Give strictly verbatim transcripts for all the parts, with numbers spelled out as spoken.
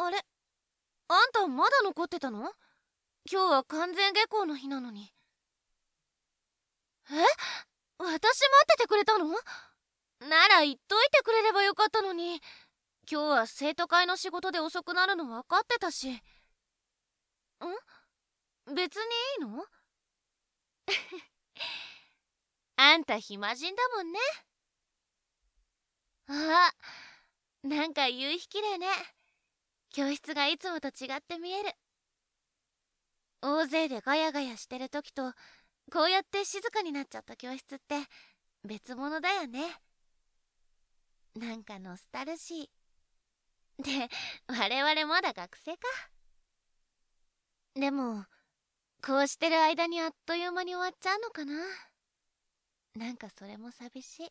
あれ、あんたまだ残ってたの？今日は完全下校の日なのに。え？私待っててくれたの？なら言っといてくれればよかったのに。今日は生徒会の仕事で遅くなるの分かってたし。ん？別にいいの？あんた暇人だもんね。あ、なんか夕日きれいね。教室がいつもと違って見える。大勢でガヤガヤしてる時とこうやって静かになっちゃった教室って別物だよね。なんかノスタルジーで、我々まだ学生か。でもこうしてる間にあっという間に終わっちゃうのかな。なんかそれも寂しい。ん？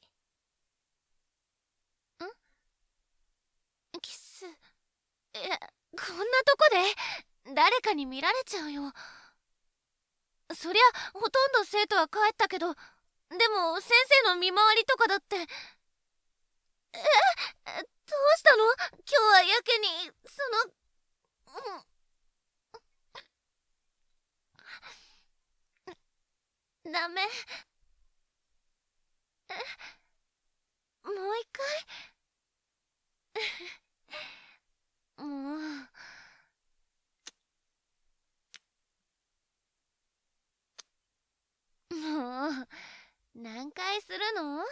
キス？え、こんなとこで誰かに見られちゃうよ。そりゃほとんど生徒は帰ったけど、でも先生の見回りとかだって。え、どうしたの？今日はやけにその、うん、ダメ。もう一回。もうもう何回するの？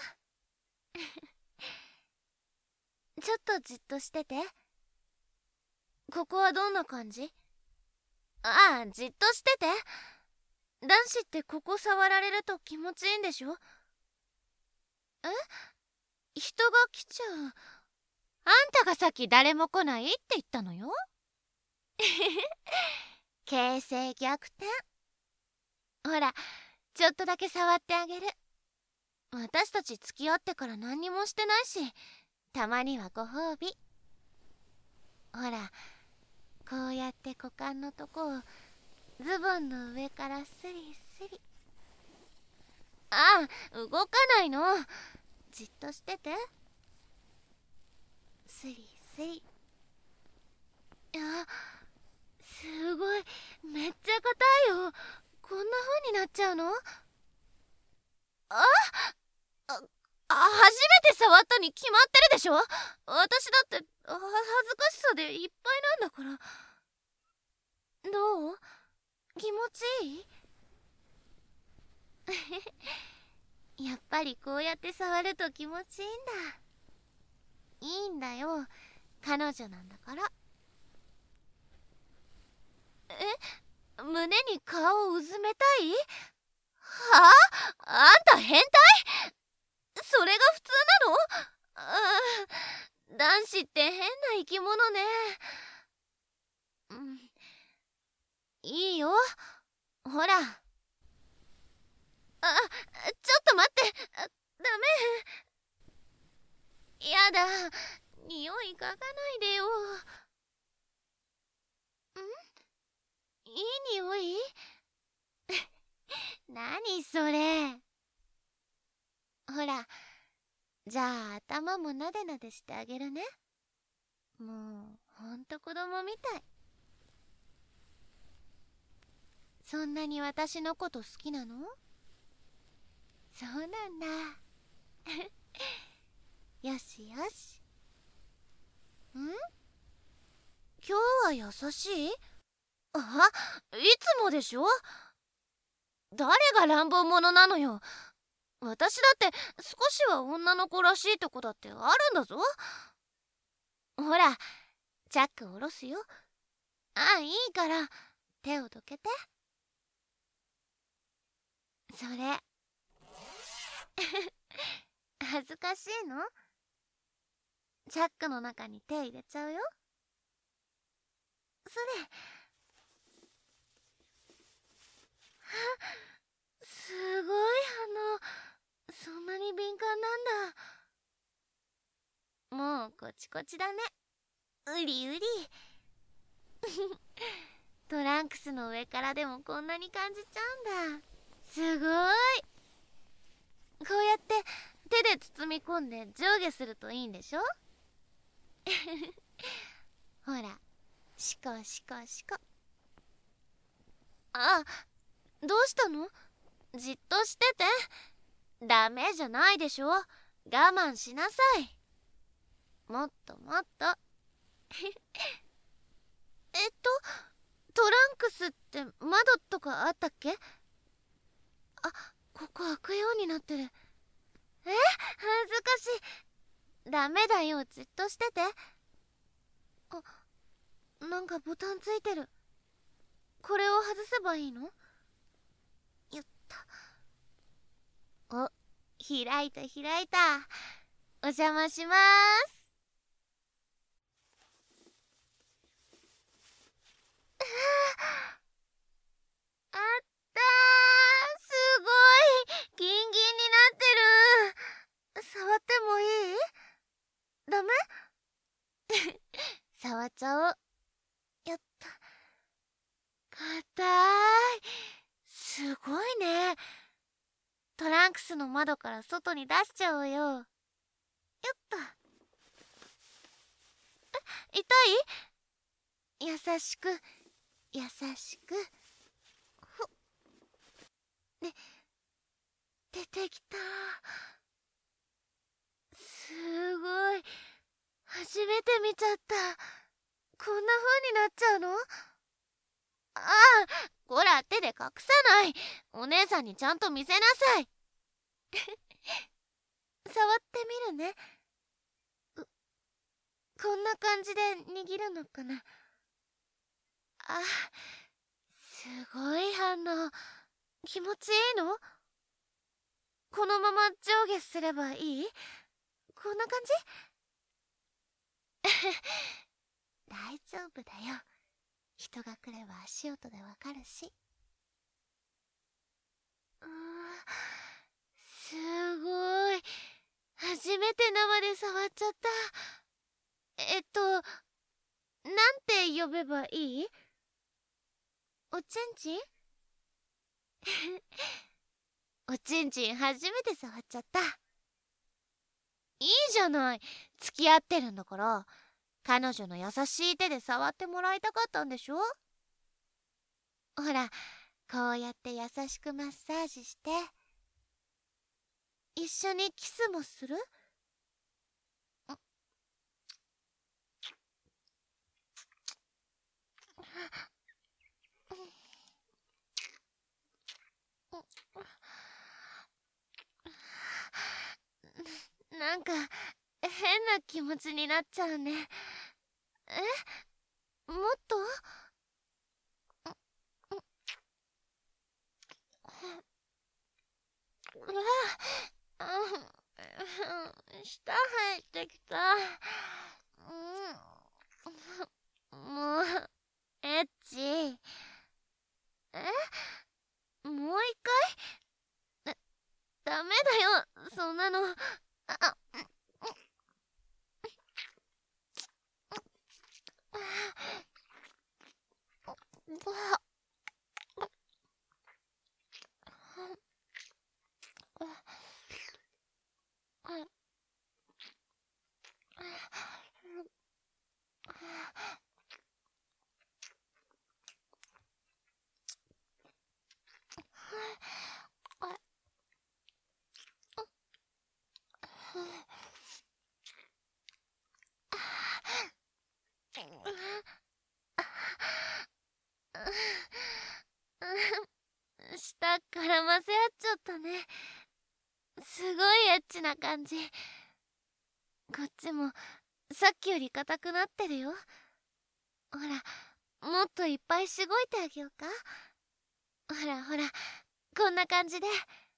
ちょっとじっとしてて。ここはどんな感じ？ああ、じっとしてて。男子ってここ触られると気持ちいいんでしょ？え？人が来ちゃう。あんたがさっき誰も来ないって言ったのよ。形勢逆転。ほら、ちょっとだけ触ってあげる。私たち付き合ってから何にもしてないし、たまにはご褒美。ほら、こうやって股間のとこをズボンの上からスリスリ。ああ、動かないの。じっとしてて。スリスリ。あ、すごい、めっちゃ硬いよ。こんな風になっちゃうの？ああ、あ、初めて触ったに決まってるでしょ。私だってあ恥ずかしさでいっぱいなんだから。どう？気持ちいい？やっぱりこうやって触ると気持ちいいんだ。いいんだよ、彼女なんだから。え、胸に顔をうずめたい？はあ？あんた変態？それが普通なの？ああ、男子って変な生き物ね。うん、いいよ、ほら。あ、ちょっと待って、ダメ。やだ、匂い嗅がないでよ。ん？いい匂い？何それ。ほら、じゃあ頭もなでなでしてあげるね。もうほんと子供みたい。そんなに私のこと好きなの？そうなんだ。よしよし。ん？今日は優しい？あ、いつもでしょ。誰が乱暴者なのよ。私だって少しは女の子らしいとこだってあるんだぞ。ほら、チャック下ろすよ。あ、いいから手をどけて。それ恥ずかしいの？チャックの中に手入れちゃうよ。それ。すごい反応。そんなに敏感なんだ。もうこちこちだね。うりうり。トランクスの上からでもこんなに感じちゃうんだ。すごい。こうやって手で包み込んで上下するといいんでしょ。ほら、 しかしかしか。あ、どうしたの？じっとしてて。ダメじゃないでしょ。我慢しなさい。もっともっと。えっとトランクスって窓とかあったっけ？あ、ここ開くようになってる。え、恥ずかしい。ダメだよ、じっとしてて。あ、なんかボタンついてる。これを外せばいいの？やった。お、開いた開いた。お邪魔しまーす。あったー、すごいギンギンになってる。触ってもいい？ダメ？触っちゃおう。やった。硬い。すごいね。トランクスの窓から外に出しちゃおうよ。やった。え、痛い？優しく優しく。ほっ。で、出てきた。すごい。初めて見ちゃった。こんな風になっちゃうの？ああ、こら手で隠さない。お姉さんにちゃんと見せなさい。触ってみるね。こんな感じで握るのかな。あ、すごい反応。気持ちいいの？このまま上下すればいい？こんな感じ？大丈夫だよ。人が来れば足音でわかるし。うーん、すごい。初めて生で触っちゃった。えっと、なんて呼べばいい？おちんちん？おちんちん初めて触っちゃった。いいじゃない。付き合ってるんだから。彼女の優しい手で触ってもらいたかったんでしょ？ほら、こうやって優しくマッサージして。一緒にキスもする？なんか変な気持ちになっちゃうね。え？もっと？うわ、舌入ってきた。もうエッチ。え？もう一回？ダメだよ、そんなの。あ、舌絡ませ合っちゃったね。すごいエッチな感じ。こっちもさっきより硬くなってるよ。ほら、もっといっぱいしごいてあげようか。ほらほら、こんな感じで。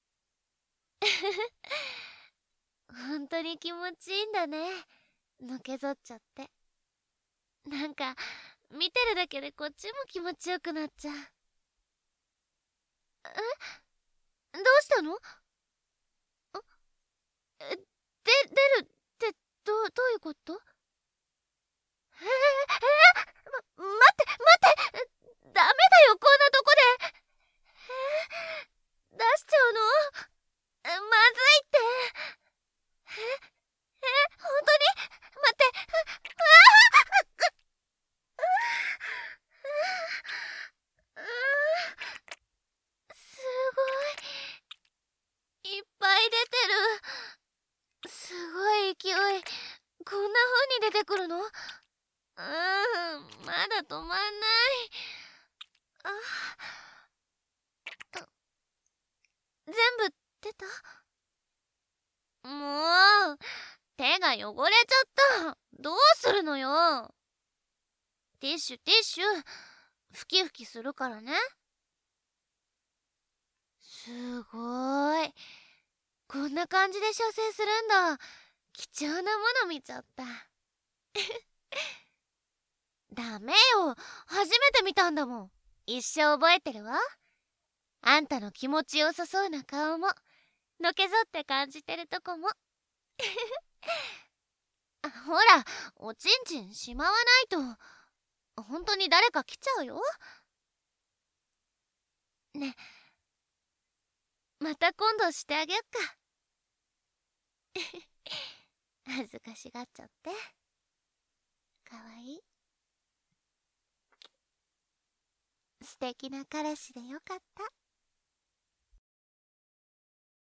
本当に気持ちいいんだね。のけぞっちゃって。なんか見てるだけでこっちも気持ちよくなっちゃう。え？どうしたの？え、で、出るってどう、どういうこと？えー、えー、ま、待って待って、ダメだよ、こんなとこで。えー、出しちゃうの？まずいって。え、え、本当に？待って。 るの？うーん、まだ止まんない。あ、全部出た？もう、手が汚れちゃった。どうするのよ。ティッシュティッシュ、ふきふきするからね。すごーい。こんな感じで修正するんだ。貴重なもの見ちゃった。ダメよ、初めて見たんだもん。一生覚えてるわ。あんたの気持ちよさそうな顔も、のけぞって感じてるとこも。ほら、おちんちんしまわないと本当に誰か来ちゃうよ。ね、また今度してあげよっか。恥ずかしがっちゃってかわいい。素敵な彼氏でよかった。